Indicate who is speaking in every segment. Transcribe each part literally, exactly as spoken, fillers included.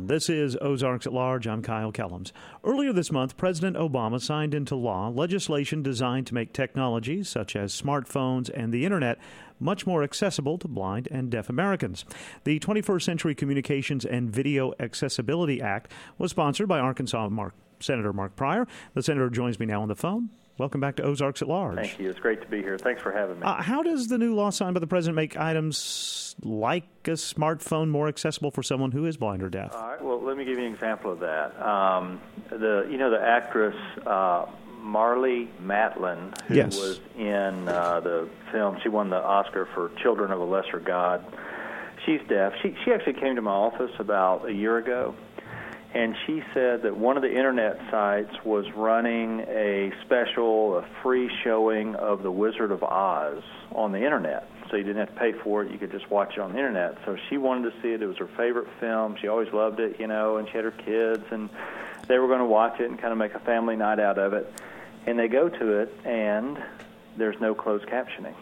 Speaker 1: This is Ozarks at Large. I'm Kyle Kellums. Earlier this month, President Obama signed into law legislation designed to make technologies such as smartphones and the Internet much more accessible to blind and deaf Americans. The twenty-first Century Communications and Video Accessibility Act was sponsored by Arkansas Mark, Senator Mark Pryor. The senator joins me now on the phone. Welcome back to Ozarks at Large.
Speaker 2: Thank you. It's great to be here. Thanks for having me.
Speaker 1: Uh, how does the new law signed by the president make items like a smartphone more accessible for someone who is blind or deaf?
Speaker 2: All right. Well, let me give you an example of that. Um, the you know the actress uh, Marlee Matlin, who
Speaker 1: yes.
Speaker 2: was in uh, the film. She won the Oscar for Children of a Lesser God. She's deaf. She she actually came to my office about a year ago. And she said that one of the Internet sites was running a special, a free showing of The Wizard of Oz on the Internet. So you didn't have to pay for it. You could just watch it on the Internet. So she wanted to see it. It was her favorite film. She always loved it, you know, and she had her kids. And they were going to watch it and kind of make a family night out of it. And they go to it, and there's no closed captioning.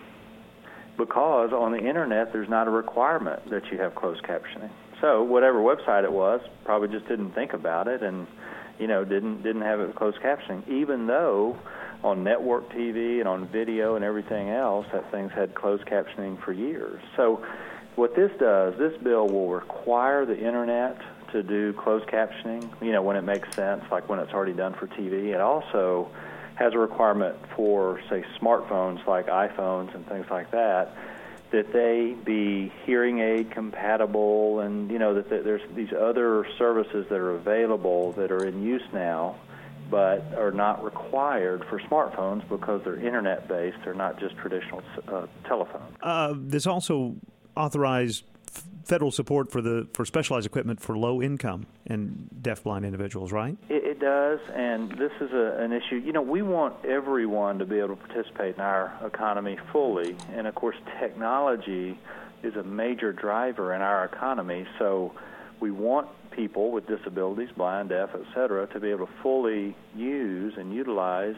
Speaker 2: Because on the Internet, there's not a requirement that you have closed captioning. So whatever website it was, probably just didn't think about it, and you know didn't didn't have it with closed captioning. Even though on network T V and on video and everything else, that thing's had closed captioning for years. So what this does, this bill will require the Internet to do closed captioning. You know when it makes sense, like when it's already done for T V. It also has a requirement for say smartphones like iPhones and things like that, that they be hearing aid compatible, and you know that there's these other services that are available that are in use now, but are not required for smartphones because they're Internet based. They're not just traditional uh, telephone.
Speaker 1: Uh, this also authorized f- federal support for the for specialized equipment for low income and deafblind individuals, right?
Speaker 2: It, it does, and this is a, an issue. You know, we want everyone to be able to participate in our economy fully, and of course, technology is a major driver in our economy. So, we want people with disabilities, blind, deaf, et cetera, to be able to fully use and utilize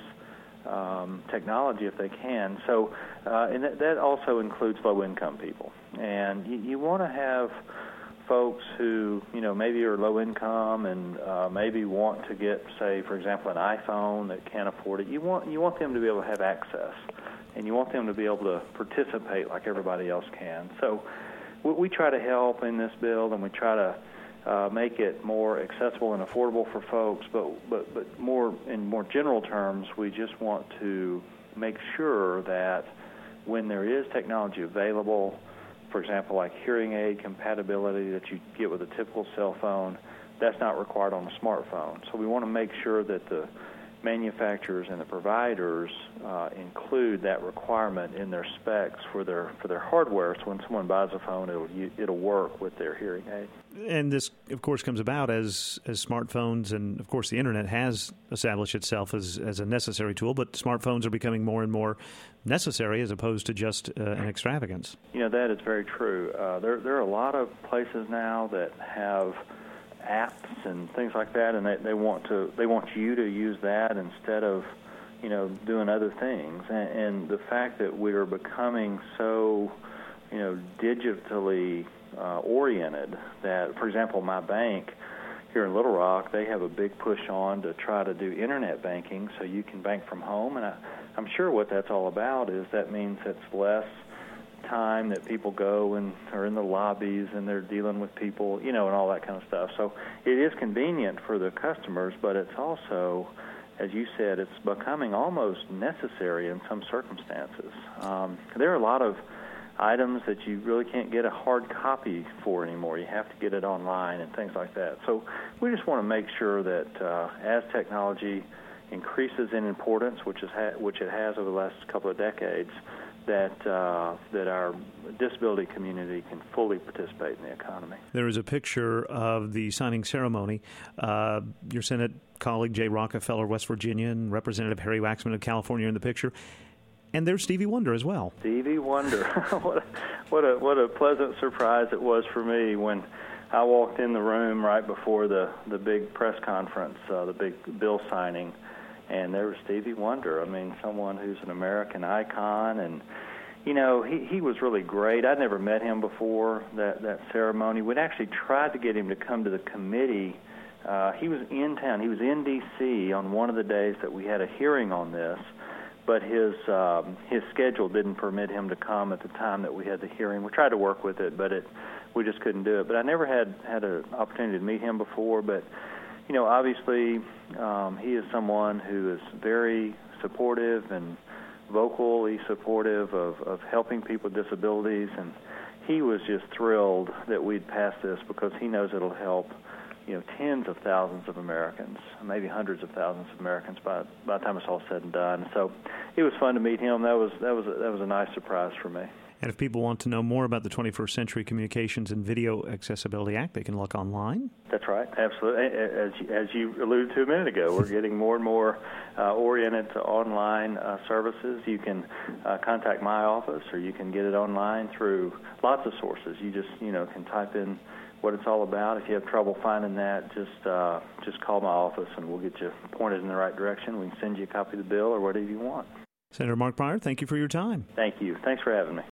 Speaker 2: um, technology if they can. So, uh, and that, that also includes low-income people, and you, you want to have folks who, you know, maybe are low income and uh, maybe want to get, say, for example, an iPhone that can't afford it. You want you want them to be able to have access, and you want them to be able to participate like everybody else can. So we, we try to help in this bill, and we try to uh, make it more accessible and affordable for folks. But but but more in more general terms, we just want to make sure that when there is technology available, for example, like hearing aid compatibility that you get with a typical cell phone, that's not required on a smartphone. So we want to make sure that the manufacturers and the providers uh, include that requirement in their specs for their for their hardware. So when someone buys a phone, it'll it'll work with their hearing aid.
Speaker 1: And this, of course, comes about as as smartphones and, of course, the Internet has established itself as, as a necessary tool, but smartphones are becoming more and more necessary as opposed to just uh, an extravagance.
Speaker 2: You know, that is very true. Uh, there, there are a lot of places now that have apps and things like that, and they, they want to they want you to use that instead of, you know, doing other things. And, and the fact that we are becoming so, you know, digitally uh, oriented that, for example, my bank here in Little Rock, they have a big push on to try to do Internet banking so you can bank from home. And I, I'm sure what that's all about is that means it's less time that people go and are in the lobbies and they're dealing with people, you know, and all that kind of stuff. So it is convenient for the customers, but it's also, as you said, it's becoming almost necessary in some circumstances. Um, there are a lot of items that you really can't get a hard copy for anymore. You have to get it online and things like that. So we just want to make sure that uh, as technology increases in importance, which is ha- which it has over the last couple of decades, that uh, that our disability community can fully participate in the economy.
Speaker 1: There is a picture of the signing ceremony. Uh, your Senate colleague Jay Rockefeller, West Virginia, and Representative Harry Waxman of California in the picture. And there's Stevie Wonder as well.
Speaker 2: Stevie Wonder. what, a, what a what a pleasant surprise it was for me when I walked in the room right before the, the big press conference, uh, the big bill signing, and there was Stevie Wonder. I mean, someone who's an American icon, and You know, he, he was really great. I'd never met him before that, that ceremony. We'd actually tried to get him to come to the committee. Uh, he was in town. He was in D C on one of the days that we had a hearing on this, but his um, his schedule didn't permit him to come at the time that we had the hearing. We tried to work with it, but it we just couldn't do it. But I never had, had an opportunity to meet him before. But, you know, obviously um, he is someone who is very supportive and vocally supportive of, of helping people with disabilities, and he was just thrilled that we'd passed this because he knows it'll help, you know, tens of thousands of Americans, maybe hundreds of thousands of Americans by by the time it's all said and done. So it was fun to meet him. That was that was a, that was a nice surprise for me.
Speaker 1: And if people want to know more about the twenty-first Century Communications and Video Accessibility Act, they can look online. That's
Speaker 2: right, absolutely. As as you alluded to a minute ago, we're getting more and more uh, oriented to online uh, services. You can uh, contact my office, or you can get it online through lots of sources. You just you know can type in what it's all about. If you have trouble finding that, just uh, just call my office, and we'll get you pointed in the right direction. We can send you a copy of the bill or whatever you want.
Speaker 1: Senator Mark Pryor, thank you for your time.
Speaker 2: Thank you. Thanks for having me.